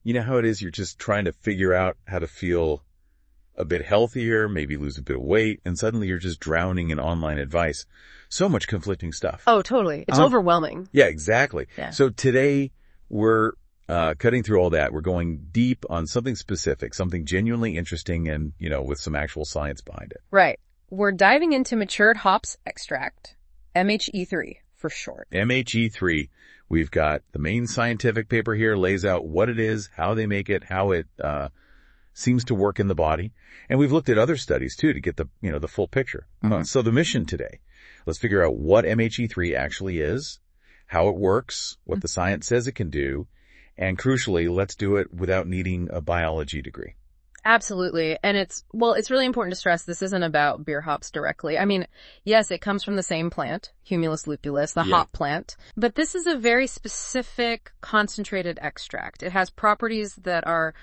You know how it is? You're just trying to figure out how to feel a bit healthier, maybe lose a bit of weight, and suddenly you're just drowning in online advice. So much conflicting stuff. Oh, totally. It's overwhelming. Yeah, exactly. Yeah. So today we're cutting through all that. We're going deep on something specific, something genuinely interesting and, with some actual science behind it. Right. We're diving into matured hops extract, MHE3 for short. MHE3. We've got the main scientific paper here, lays out what it is, how they make it, how it seems to work in the body. And we've looked at other studies too to get the full picture. Mm-hmm. So the mission today, let's figure out what MHE3 actually is, how it works, what the science says it can do, and crucially, let's do it without needing a biology degree. Absolutely. And it's really important to stress this isn't about beer hops directly. I mean, yes, it comes from the same plant, Humulus lupulus, the hop plant, but this is a very specific concentrated extract. It has properties that are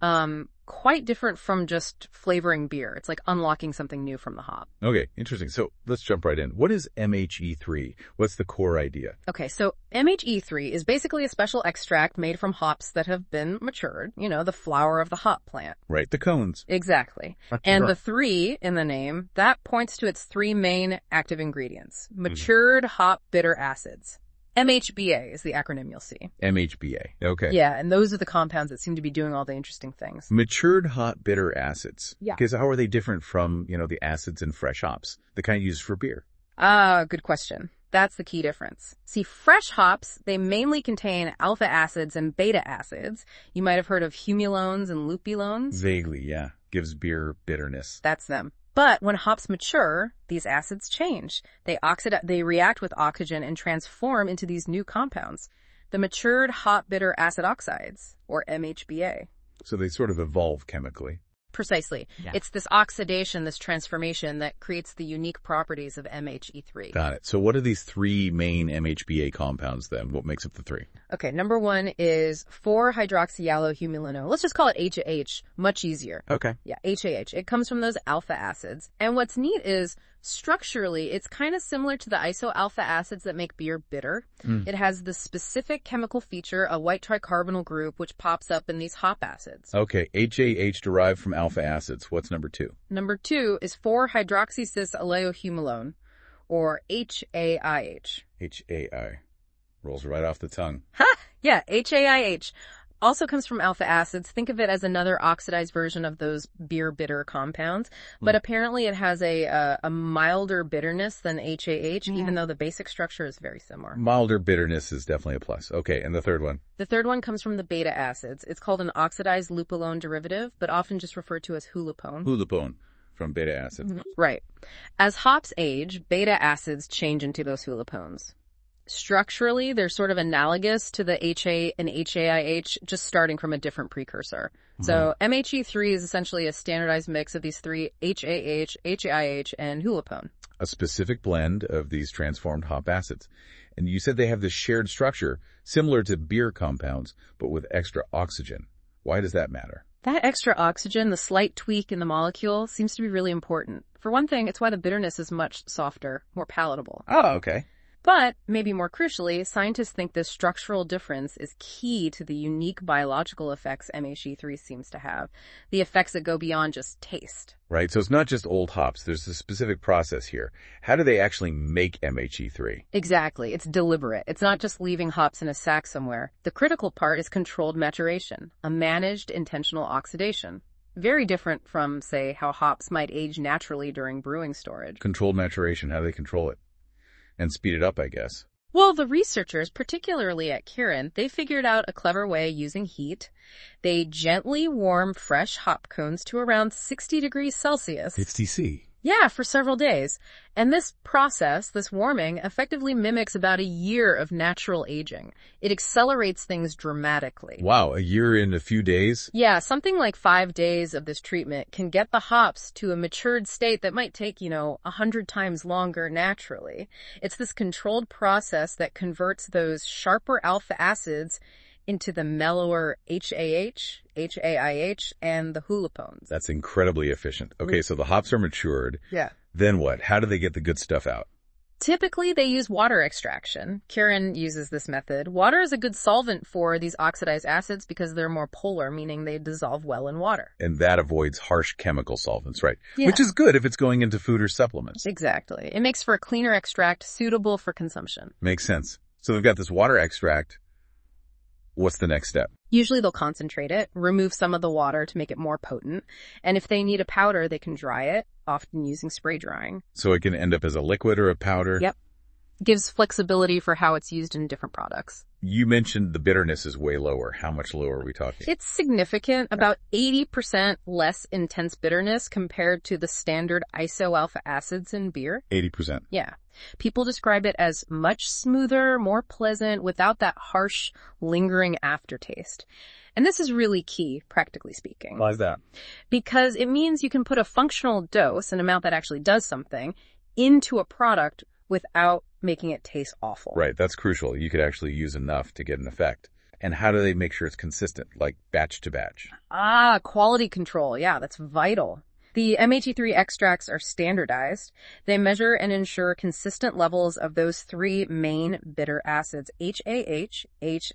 quite different from just flavoring beer. It's like unlocking something new from the hop. Okay, interesting. So let's jump right in. What is MHE3? What's the core idea? Okay, so MHE3 is basically a special extract made from hops that have been matured, the flower of the hop plant. Right, the cones. Exactly. And the 3 in the name, that points to its 3 main active ingredients. Matured hop bitter acids. MHBA is the acronym you'll see. MHBA. Okay. Yeah, and those are the compounds that seem to be doing all the interesting things. Matured hop bitter acids. Yeah. Okay, so how are they different from, the acids in fresh hops, the kind used for beer? Good question. That's the key difference. See, fresh hops, they mainly contain alpha acids and beta acids. You might have heard of humulones and lupulones. Vaguely, yeah. Gives beer bitterness. That's them. But when hops mature, these acids change. They react with oxygen and transform into these new compounds, the matured hop bitter acid oxides, or MHBA. So they sort of evolve chemically. Precisely. Yeah. It's this oxidation, this transformation that creates the unique properties of MHE3. Got it. So what are these 3 main MHBA compounds then? What makes up the 3? Okay, number 1 is 4-hydroxyallohumulinol. Let's just call it HAH, much easier. Okay. Yeah, HAH. It comes from those alpha acids. And what's neat is structurally, it's kind of similar to the isoalpha acids that make beer bitter. It has the specific chemical feature, a white tricarbonyl group, which pops up in these hop acids. Okay, HAH derived from alpha acids. What's number 2? Number 2 is 4-hydroxycis-alleohumulone, or HAIH. HAI. Rolls right off the tongue. Ha! Yeah, HAIH. Also comes from alpha acids. Think of it as another oxidized version of those beer bitter compounds. But apparently it has a milder bitterness than HAH, even though the basic structure is very similar. Milder bitterness is definitely a plus. Okay, and the third one? The third one comes from the beta acids. It's called an oxidized lupulone derivative, but often just referred to as hulipone. Hulipone from beta acids. Right. As hops age, beta acids change into those hulipones. Structurally, they're sort of analogous to the HA and HAIH, just starting from a different precursor. So MHE3 is essentially a standardized mix of these 3, HAH, HAIH, and hulipone. A specific blend of these transformed hop acids. And you said they have this shared structure, similar to beer compounds, but with extra oxygen. Why does that matter? That extra oxygen, the slight tweak in the molecule, seems to be really important. For one thing, it's why the bitterness is much softer, more palatable. Oh, okay. But, maybe more crucially, scientists think this structural difference is key to the unique biological effects MHE3 seems to have. The effects that go beyond just taste. Right, so it's not just old hops. There's a specific process here. How do they actually make MHE3? Exactly. It's deliberate. It's not just leaving hops in a sack somewhere. The critical part is controlled maturation, a managed intentional oxidation. Very different from, say, how hops might age naturally during brewing storage. Controlled maturation, how do they control it? And speed it up, I guess. Well, the researchers, particularly at Kirin, they figured out a clever way using heat. They gently warm fresh hop cones to around 60 degrees Celsius. 60 C. Yeah, for several days. And this process, this warming, effectively mimics about a year of natural aging. It accelerates things dramatically. Wow, a year in a few days? Yeah, something like 5 days of this treatment can get the hops to a matured state that might take, 100 times longer naturally. It's this controlled process that converts those sharper alpha acids into the mellower HAH, HAIH, and the hulipones. That's incredibly efficient. Okay, so the hops are matured. Yeah. Then what? How do they get the good stuff out? Typically, they use water extraction. Kieran uses this method. Water is a good solvent for these oxidized acids because they're more polar, meaning they dissolve well in water. And that avoids harsh chemical solvents, right? Yeah. Which is good if it's going into food or supplements. Exactly. It makes for a cleaner extract suitable for consumption. Makes sense. So we've got this water extract. What's the next step? Usually they'll concentrate it, remove some of the water to make it more potent, and if they need a powder, they can dry it, often using spray drying. So it can end up as a liquid or a powder? Yep. Gives flexibility for how it's used in different products. You mentioned the bitterness is way lower. How much lower are we talking? It's significant, about 80% less intense bitterness compared to the standard isoalpha acids in beer. 80%. Yeah. People describe it as much smoother, more pleasant, without that harsh, lingering aftertaste. And this is really key, practically speaking. Why is that? Because it means you can put a functional dose, an amount that actually does something, into a product without making it taste awful. Right, that's crucial. You could actually use enough to get an effect. And how do they make sure it's consistent, like batch to batch? Quality control. Yeah, that's vital. The MHE3 extracts are standardized. They measure and ensure consistent levels of those three main bitter acids, HAH,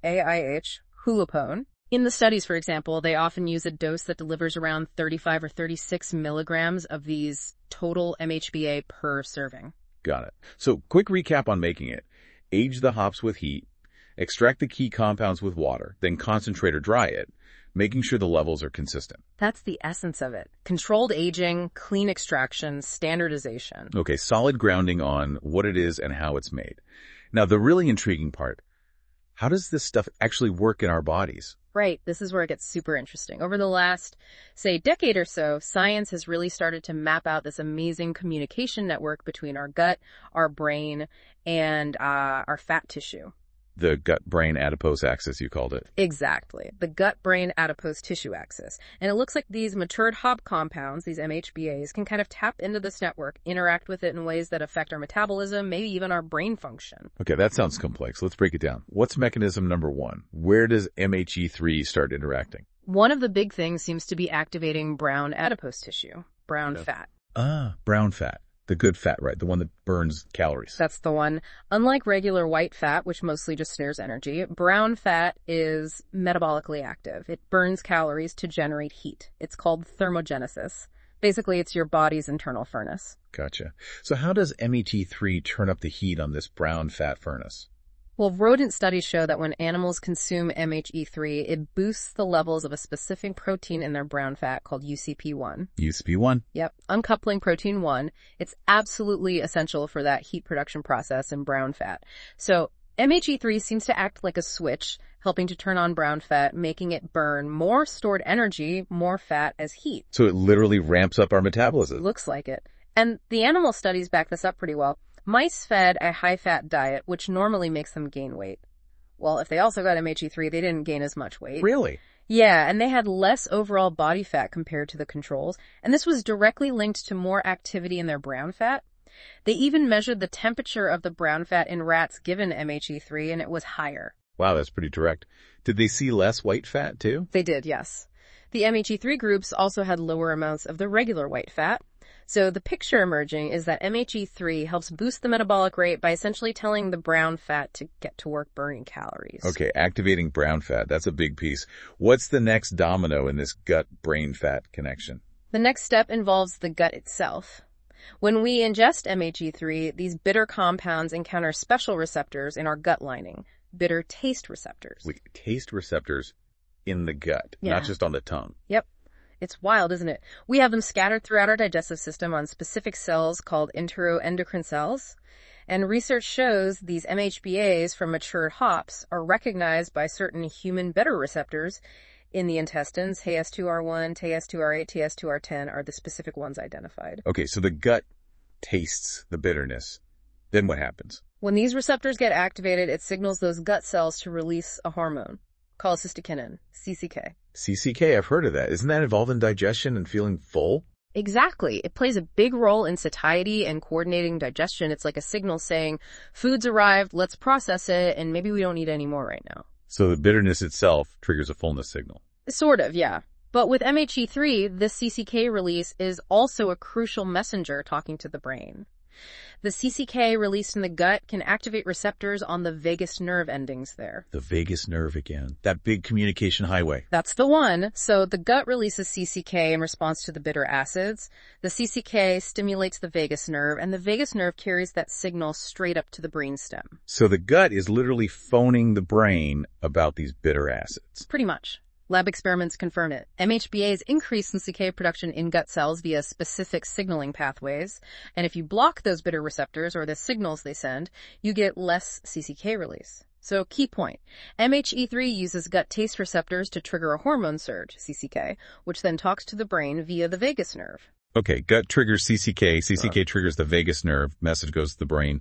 HAIH, hulipone. In the studies, for example, they often use a dose that delivers around 35 or 36 milligrams of these total MHBA per serving. Got it. So quick recap on making it. Age the hops with heat, extract the key compounds with water, then concentrate or dry it, making sure the levels are consistent. That's the essence of it. Controlled aging, clean extraction, standardization. Okay, solid grounding on what it is and how it's made. Now, the really intriguing part, how does this stuff actually work in our bodies? Right, this is where it gets super interesting. Over the last, say, decade or so, science has really started to map out this amazing communication network between our gut, our brain, and our fat tissue. The gut-brain adipose axis, you called it. Exactly. The gut-brain adipose tissue axis. And it looks like these matured hop compounds, these MHBAs, can kind of tap into this network, interact with it in ways that affect our metabolism, maybe even our brain function. Okay, that sounds complex. Let's break it down. What's mechanism number one? Where does MHE3 start interacting? One of the big things seems to be activating brown adipose tissue, brown fat. Brown fat. The good fat, right? The one that burns calories. That's the one. Unlike regular white fat, which mostly just stores energy, brown fat is metabolically active. It burns calories to generate heat. It's called thermogenesis. Basically, it's your body's internal furnace. Gotcha. So how does MET3 turn up the heat on this brown fat furnace? Well, rodent studies show that when animals consume MHE3, it boosts the levels of a specific protein in their brown fat called UCP1. UCP1? Yep, uncoupling protein 1. It's absolutely essential for that heat production process in brown fat. So MHE3 seems to act like a switch, helping to turn on brown fat, making it burn more stored energy, more fat as heat. So it literally ramps up our metabolism. Looks like it. And the animal studies back this up pretty well. Mice fed a high-fat diet, which normally makes them gain weight. Well, if they also got MHE3, they didn't gain as much weight. Really? Yeah, and they had less overall body fat compared to the controls, and this was directly linked to more activity in their brown fat. They even measured the temperature of the brown fat in rats given MHE3, and it was higher. Wow, that's pretty direct. Did they see less white fat, too? They did, yes. The MHE3 groups also had lower amounts of the regular white fat. So the picture emerging is that MHE3 helps boost the metabolic rate by essentially telling the brown fat to get to work burning calories. Okay, activating brown fat. That's a big piece. What's the next domino in this gut-brain fat connection? The next step involves the gut itself. When we ingest MHE3, these bitter compounds encounter special receptors in our gut lining, bitter taste receptors. Wait, taste receptors in the gut, Yeah. not just on the tongue. Yep. It's wild, isn't it? We have them scattered throughout our digestive system on specific cells called enteroendocrine cells. And research shows these MHBAs from matured hops are recognized by certain human bitter receptors in the intestines. TS2R1, TS2R8, TS2R10 are the specific ones identified. Okay, so the gut tastes the bitterness. Then what happens? When these receptors get activated, it signals those gut cells to release a hormone called cystokinin, CCK. CCK, I've heard of that. Isn't that involved in digestion and feeling full? Exactly. It plays a big role in satiety and coordinating digestion. It's like a signal saying, food's arrived, let's process it, and maybe we don't need any more right now. So the bitterness itself triggers a fullness signal. Sort of, yeah. But with MHE3, this CCK release is also a crucial messenger talking to the brain. The CCK released in the gut can activate receptors on the vagus nerve endings there. The vagus nerve again. That big communication highway. That's the one. So the gut releases CCK in response to the bitter acids. The CCK stimulates the vagus nerve, and the vagus nerve carries that signal straight up to the brainstem. So the gut is literally phoning the brain about these bitter acids. Pretty much. Lab experiments confirm it. MHBA's increase in CK production in gut cells via specific signaling pathways. And if you block those bitter receptors or the signals they send, you get less CCK release. So key point, MHE3 uses gut taste receptors to trigger a hormone surge, CCK, which then talks to the brain via the vagus nerve. Okay, gut triggers CCK, CCK triggers the vagus nerve, message goes to the brain.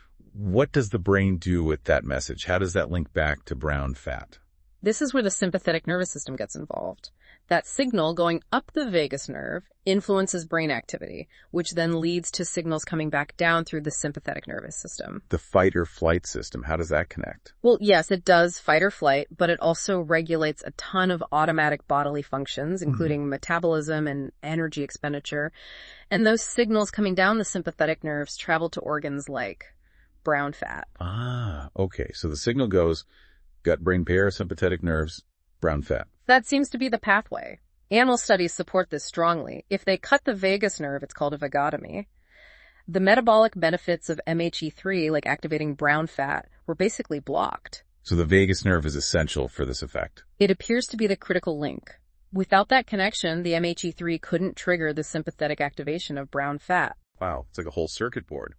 What does the brain do with that message? How does that link back to brown fat? This is where the sympathetic nervous system gets involved. That signal going up the vagus nerve influences brain activity, which then leads to signals coming back down through the sympathetic nervous system. The fight or flight system, how does that connect? Well, yes, it does fight or flight, but it also regulates a ton of automatic bodily functions, including metabolism and energy expenditure. And those signals coming down the sympathetic nerves travel to organs like brown fat. Ah, okay. So the signal goes gut-brain parasympathetic nerves, brown fat. That seems to be the pathway. Animal studies support this strongly. If they cut the vagus nerve, it's called a vagotomy. The metabolic benefits of MHE3, like activating brown fat, were basically blocked. So the vagus nerve is essential for this effect. It appears to be the critical link. Without that connection, the MHE3 couldn't trigger the sympathetic activation of brown fat. Wow, it's like a whole circuit board.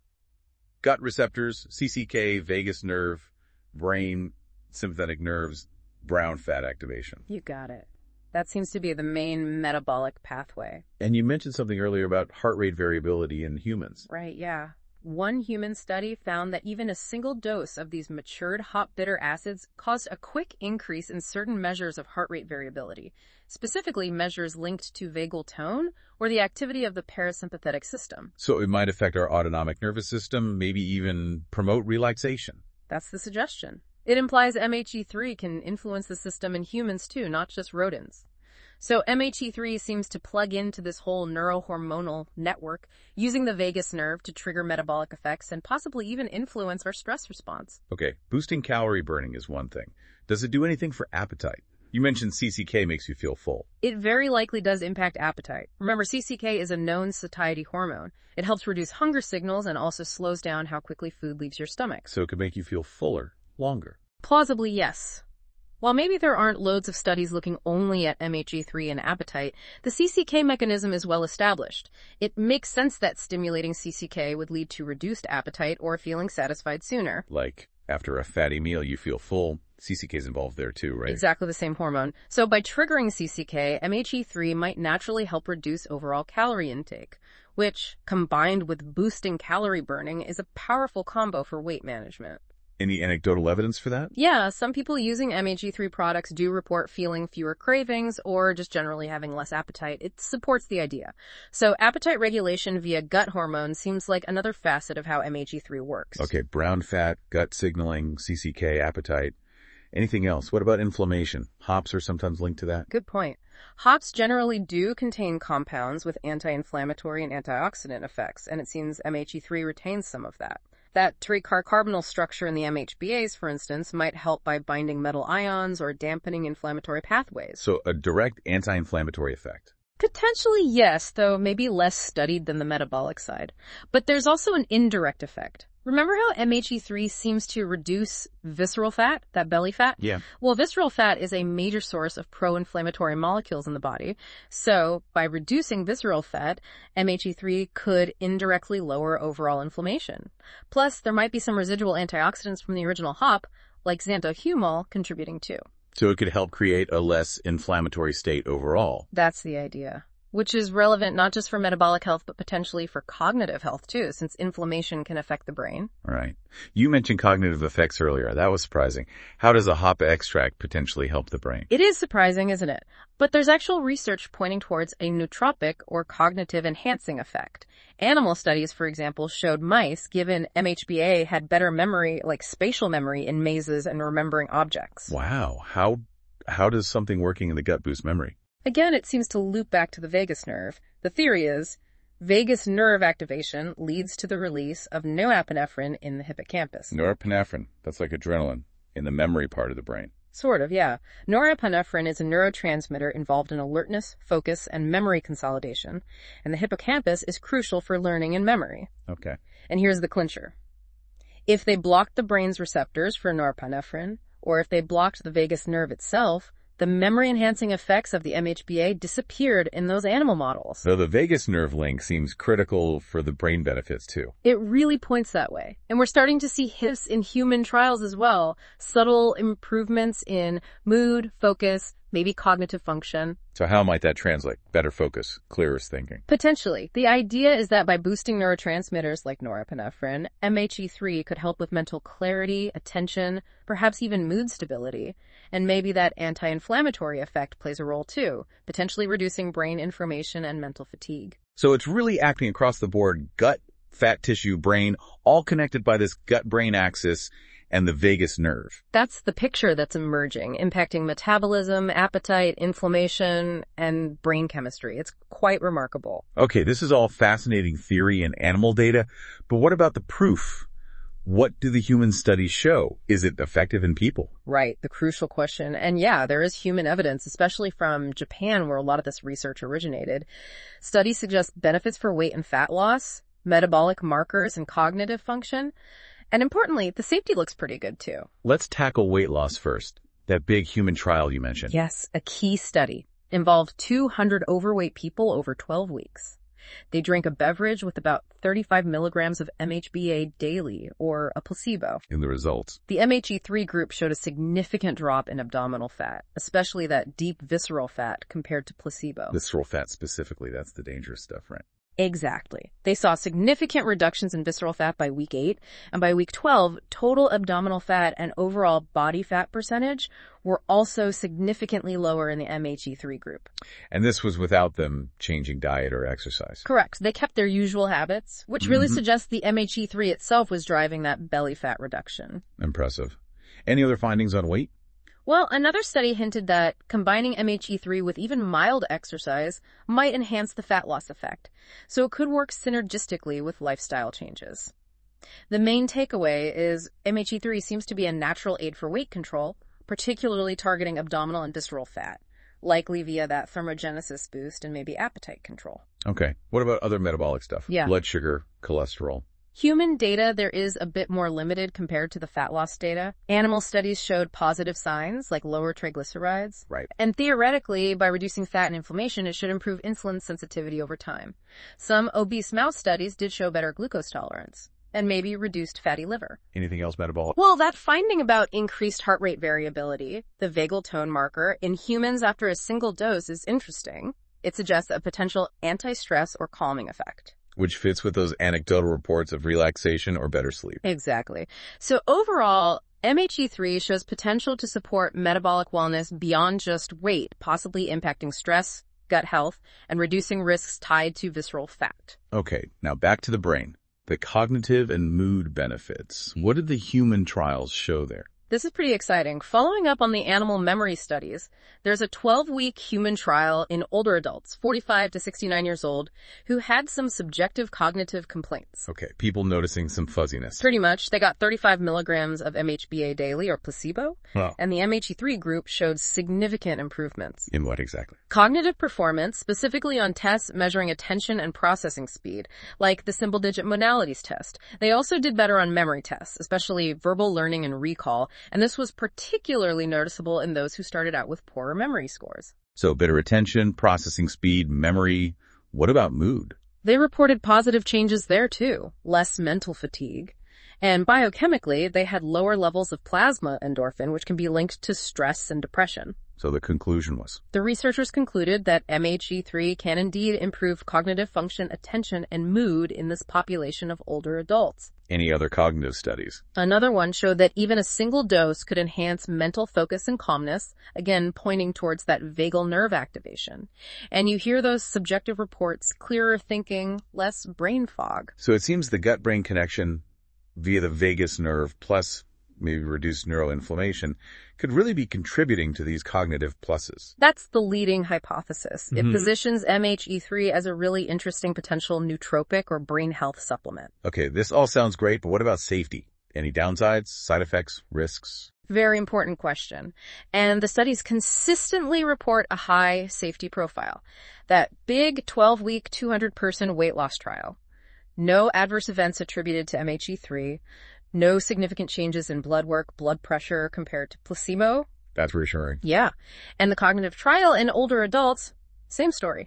Gut receptors, CCK, vagus nerve, brain, sympathetic nerves, brown fat activation. You got it. That seems to be the main metabolic pathway. And you mentioned something earlier about heart rate variability in humans. Right, yeah. One human study found that even a single dose of these matured hop bitter acids caused a quick increase in certain measures of heart rate variability, specifically measures linked to vagal tone or the activity of the parasympathetic system. So it might affect our autonomic nervous system, maybe even promote relaxation. That's the suggestion. It implies MHE3 can influence the system in humans too, not just rodents. So MHE3 seems to plug into this whole neurohormonal network, using the vagus nerve to trigger metabolic effects and possibly even influence our stress response. Okay, boosting calorie burning is one thing. Does it do anything for appetite? You mentioned CCK makes you feel full. It very likely does impact appetite. Remember, CCK is a known satiety hormone. It helps reduce hunger signals and also slows down how quickly food leaves your stomach. So it could make you feel fuller, longer. Plausibly, yes. While maybe there aren't loads of studies looking only at MHE3 and appetite, the CCK mechanism is well established. It makes sense that stimulating CCK would lead to reduced appetite or feeling satisfied sooner. Like, after a fatty meal, you feel full. CCK is involved there too, right? Exactly the same hormone. So by triggering CCK, MHE3 might naturally help reduce overall calorie intake, which, combined with boosting calorie burning, is a powerful combo for weight management. Any anecdotal evidence for that? Yeah, some people using MHE3 products do report feeling fewer cravings or just generally having less appetite. It supports the idea. So appetite regulation via gut hormone seems like another facet of how MHE3 works. Okay, brown fat, gut signaling, CCK, appetite. Anything else? What about inflammation? Hops are sometimes linked to that. Good point. Hops generally do contain compounds with anti-inflammatory and antioxidant effects, and it seems MHE3 retains some of that. That tricarbonyl structure in the MHBAs, for instance, might help by binding metal ions or dampening inflammatory pathways. So a direct anti-inflammatory effect. Potentially, yes, though maybe less studied than the metabolic side. But there's also an indirect effect. Remember how MHE3 seems to reduce visceral fat, that belly fat? Yeah. Well, visceral fat is a major source of pro-inflammatory molecules in the body. So by reducing visceral fat, MHE3 could indirectly lower overall inflammation. Plus, there might be some residual antioxidants from the original hop, like xanthohumol, contributing too. So it could help create a less inflammatory state overall. That's the idea. Which is relevant not just for metabolic health, but potentially for cognitive health too, since inflammation can affect the brain. Right. You mentioned cognitive effects earlier. That was surprising. How does a hop extract potentially help the brain? It is surprising, isn't it? But there's actual research pointing towards a nootropic or cognitive enhancing effect. Animal studies, for example, showed mice given MHBA had better memory, like spatial memory in mazes and remembering objects. Wow. How does something working in the gut boost memory? Again, it seems to loop back to the vagus nerve. The theory is Vagus nerve activation leads to the release of norepinephrine in the hippocampus. Norepinephrine, that's like adrenaline in the memory part of the brain. Sort of, yeah. Norepinephrine is a neurotransmitter involved in alertness, focus, and memory consolidation, and the hippocampus is crucial for learning and memory. Okay. And here's the clincher. If they blocked the brain's receptors for norepinephrine, or if they blocked the vagus nerve itself, the memory-enhancing effects of the MHBA disappeared in those animal models. So the vagus nerve link seems critical for the brain benefits too. It really points that way. And we're starting to see hints in human trials as well. Subtle improvements in mood, focus, maybe cognitive function. So how might that translate? Better focus, clearer thinking. Potentially. The idea is that by boosting neurotransmitters like norepinephrine, MHE3 could help with mental clarity, attention, perhaps even mood stability. And maybe that anti-inflammatory effect plays a role too, potentially reducing brain inflammation and mental fatigue. So it's really acting across the board, gut, fat tissue, brain, all connected by this gut-brain axis and the vagus nerve. That's the picture that's emerging, impacting metabolism, appetite, inflammation, and brain chemistry. It's quite remarkable. Okay, this is all fascinating theory and animal data, but what about the proof? What do the human studies show? Is it effective in people? Right, the crucial question. And yeah, there is human evidence, especially from Japan, where a lot of this research originated. Studies suggest benefits for weight and fat loss, metabolic markers, and cognitive function. And importantly, the safety looks pretty good too. Let's tackle weight loss first. That big human trial you mentioned. Yes, a key study involved 200 overweight people over 12 weeks. They drank a beverage with about 35 milligrams of MHBA daily, or a placebo. In the results, The MHE3 group showed a significant drop in abdominal fat, especially that deep visceral fat compared to placebo. visceral fat specifically, that's the dangerous stuff, right? Exactly. They saw significant reductions in visceral fat by week 8, and by week 12, total abdominal fat and overall body fat percentage were also significantly lower in the MHE3 group. And this was without them changing diet or exercise. Correct. They kept their usual habits, which really suggests the MHE3 itself was driving that belly fat reduction. Impressive. Any other findings on weight? Well, another study hinted that combining MHE3 with even mild exercise might enhance the fat loss effect, so it could work synergistically with lifestyle changes. The main takeaway is MHE3 seems to be a natural aid for weight control, particularly targeting abdominal and visceral fat, likely via that thermogenesis boost and maybe appetite control. Okay. What about other metabolic stuff? Yeah. Blood sugar, cholesterol. Human data, there is a bit more limited compared to the fat loss data. Animal studies showed positive signs like lower triglycerides. Right. And theoretically, by reducing fat and inflammation, it should improve insulin sensitivity over time. Some obese mouse studies did show better glucose tolerance and maybe reduced fatty liver. Anything else metabolic? Well, that finding about increased heart rate variability, the vagal tone marker, in humans after a single dose is interesting. It suggests a potential anti-stress or calming effect. Which fits with those anecdotal reports of relaxation or better sleep. Exactly. So overall, MHE3 shows potential to support metabolic wellness beyond just weight, possibly impacting stress, gut health, and reducing risks tied to visceral fat. Okay, now back to the brain. The cognitive and mood benefits. What did the human trials show there? This is pretty exciting. Following up on the animal memory studies, there's a 12-week human trial in older adults, 45 to 69 years old, who had some subjective cognitive complaints. Okay, people noticing some fuzziness. Pretty much. They got 35 milligrams of MHBA daily, or placebo, and the MHE3 group showed significant improvements. In what exactly? Cognitive performance, specifically on tests measuring attention and processing speed, like the Symbol Digit Modalities test. They also did better on memory tests, especially verbal learning and recall, and this was particularly noticeable in those who started out with poorer memory scores. So better attention, processing speed, memory. What about mood? They reported positive changes there too, less mental fatigue. And biochemically, they had lower levels of plasma endorphin, which can be linked to stress and depression. So the conclusion was? The researchers concluded that MHE3 can indeed improve cognitive function, attention, and mood in this population of older adults. Any other cognitive studies? Another one showed that even a single dose could enhance mental focus and calmness, again pointing towards that vagal nerve activation. And you hear those subjective reports, clearer thinking, less brain fog. So it seems the gut-brain connection via the vagus nerve plus maybe reduce neuroinflammation, could really be contributing to these cognitive pluses. That's the leading hypothesis. It positions MHE3 as a really interesting potential nootropic or brain health supplement. Okay, this all sounds great, but what about safety? Any downsides, side effects, risks? Very important question. And the studies consistently report a high safety profile. That big 12-week, 200-person weight loss trial. No adverse events attributed to MHE3. No significant changes in blood work, blood pressure compared to placebo. That's reassuring. Yeah. And the cognitive trial in older adults, same story.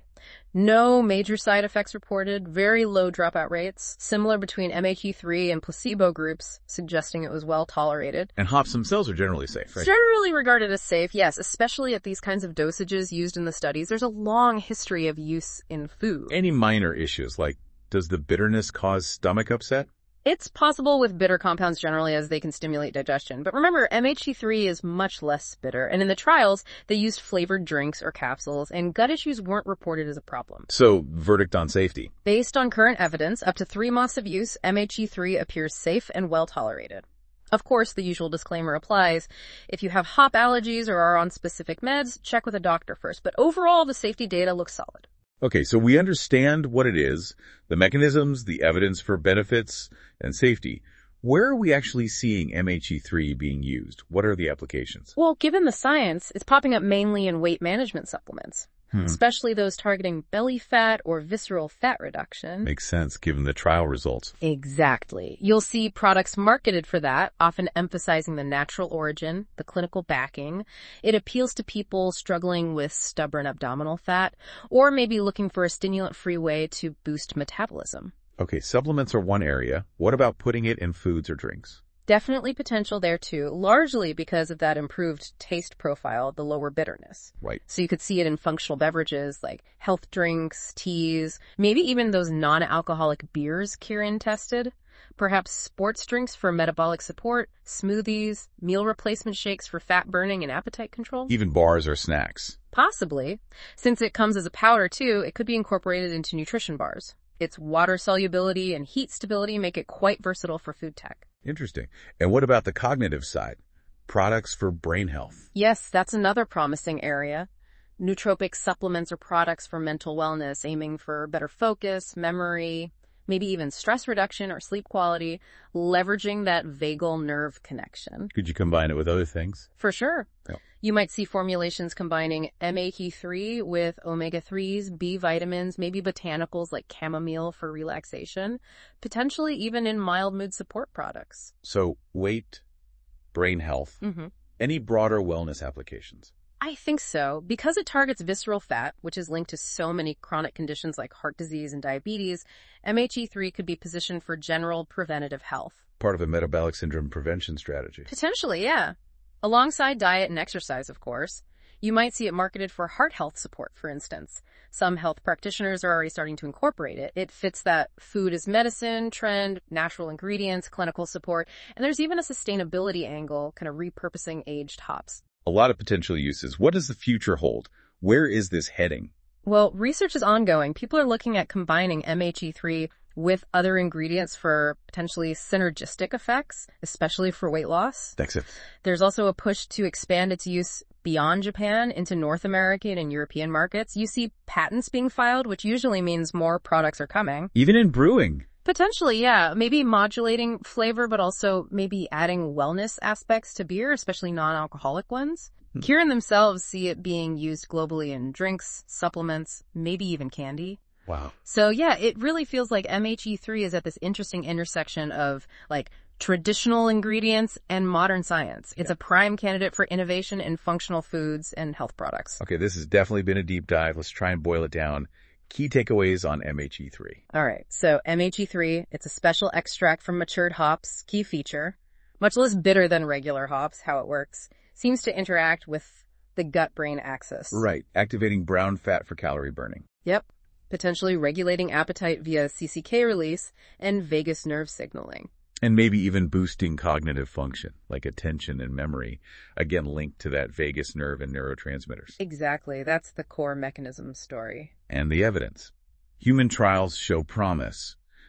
No major side effects reported, very low dropout rates, similar between MHE3 and placebo groups, suggesting it was well tolerated. And hops themselves are generally safe, right? Generally regarded as safe, yes, especially at these kinds of dosages used in the studies. There's a long history of use in food. Any minor issues, like does the bitterness cause stomach upset? It's possible with bitter compounds generally, as they can stimulate digestion. But remember, MHE3 is much less bitter. And in the trials, they used flavored drinks or capsules, and gut issues weren't reported as a problem. So, verdict on safety. Based on current evidence, up to 3 months of use, MHE3 appears safe and well tolerated. Of course, the usual disclaimer applies. If you have hop allergies or are on specific meds, check with a doctor first. But overall, the safety data looks solid. Okay, so we understand what it is, the mechanisms, the evidence for benefits and safety. Where are we actually seeing MHE3 being used? What are the applications? Well, given the science, it's popping up mainly in weight management supplements, especially those targeting belly fat or visceral fat reduction. Makes sense, given the trial results. Exactly. You'll see products marketed for that, often emphasizing the natural origin, the clinical backing. It appeals to people struggling with stubborn abdominal fat, or maybe looking for a stimulant-free way to boost metabolism. Okay, supplements are one area. What about putting it in foods or drinks? Definitely potential there too, largely because of that improved taste profile, the lower bitterness. Right. So you could see it in functional beverages like health drinks, teas, maybe even those non-alcoholic beers Kirin tested. Perhaps sports drinks for metabolic support, smoothies, meal replacement shakes for fat burning and appetite control. Even bars or snacks. Possibly. Since it comes as a powder too, it could be incorporated into nutrition bars. Its water solubility and heat stability make it quite versatile for food tech. Interesting. And what about the cognitive side? Products for brain health. Yes, that's another promising area. Nootropic supplements or products for mental wellness, aiming for better focus, memory, maybe even stress reduction or sleep quality, leveraging that vagal nerve connection. Could you combine it with other things? For sure. Yep. You might see formulations combining MHE3 with omega-3s, B vitamins, maybe botanicals like chamomile for relaxation, potentially even in mild mood support products. So weight, brain health, any broader wellness applications? I think so. Because it targets visceral fat, which is linked to so many chronic conditions like heart disease and diabetes, MHE3 could be positioned for general preventative health. Part of a metabolic syndrome prevention strategy. Potentially, yeah. Alongside diet and exercise, of course. You might see it marketed for heart health support, for instance. Some health practitioners are already starting to incorporate it. It fits that food is medicine trend, natural ingredients, clinical support, and there's even a sustainability angle, kind of repurposing aged hops. A lot of potential uses. What does the future hold? Where is this heading? Well, research is ongoing. People are looking at combining MHE3 with other ingredients for potentially synergistic effects, especially for weight loss. Excellent. There's also a push to expand its use beyond Japan into North American and European markets. You see patents being filed, which usually means more products are coming. Even in brewing. Potentially, yeah. Maybe modulating flavor, but also maybe adding wellness aspects to beer, especially non-alcoholic ones. Kirin themselves see it being used globally in drinks, supplements, maybe even candy. Wow. So yeah, it really feels like MHE3 is at this interesting intersection of like traditional ingredients and modern science. It's a prime candidate for innovation in functional foods and health products. Okay, this has definitely been a deep dive. Let's try and boil it down. Key takeaways on MHE3. All right. So MHE3, it's a special extract from matured hops. Key feature, much less bitter than regular hops. How it works seems to interact with the gut-brain axis. Right. Activating brown fat for calorie burning. Yep. Potentially regulating appetite via CCK release and vagus nerve signaling. And maybe even boosting cognitive function, like attention and memory, again linked to that vagus nerve and neurotransmitters. Exactly. That's the core mechanism story. And the evidence. Human trials show promise.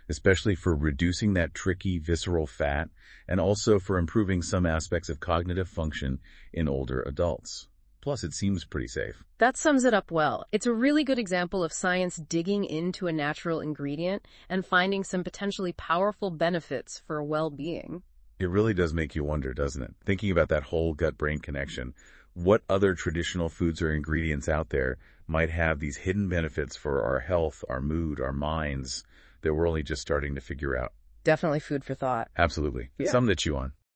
especially for reducing that tricky visceral fat and also for improving some aspects of cognitive function in older adults. Plus, it seems pretty safe. That sums it up well. It's a really good example of science digging into a natural ingredient and finding some potentially powerful benefits for well-being. It really does make you wonder, doesn't it? Thinking about that whole gut-brain connection, what other traditional foods or ingredients out there might have these hidden benefits for our health, our mood, our minds that we're only just starting to figure out? Definitely food for thought. Absolutely. Yeah. Something to chew on.